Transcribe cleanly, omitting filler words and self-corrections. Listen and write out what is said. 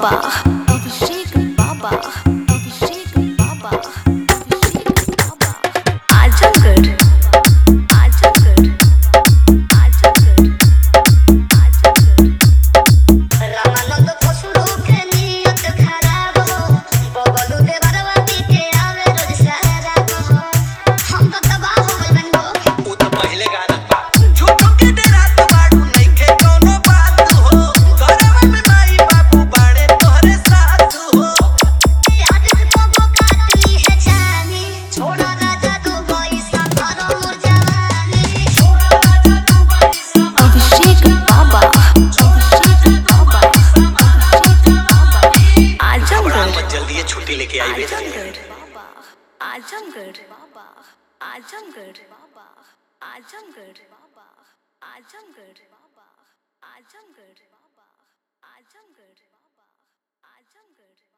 बाबा अभिषेक बाबा अभिषेक बाबा अभिषेक बाबा आजमगढ़ आजमगढ़ आजमगढ़ आजमगढ़ रामानंद फसुरो के नियत खराब हो बबलू देवरवा के आवे रोज सहारा हो हम तो तबाह हो गइल बनी हो उ तो पहले गाना बा झूठो के डेरा तो बाड़ू नइखे कोनो बात हो घरवा में माई बाबू बाड़े तोहरे साथ हो आज को वो काटली है जानी छोड़ा राजा तू पैसा भरो मोर जवानी छोड़ा राजा तू पैसा अभिषेक बाबा अभिषेक बाबा अभिषेक बाबा बड़ा आजमगढ़ मत जल्दी ये छुट्टी लेके आई बे आजमगढ़ आजमगढ़ आजमगढ़ आजमगढ़ आजमगढ़ आजमगढ़ आजमगढ़ आजमगढ़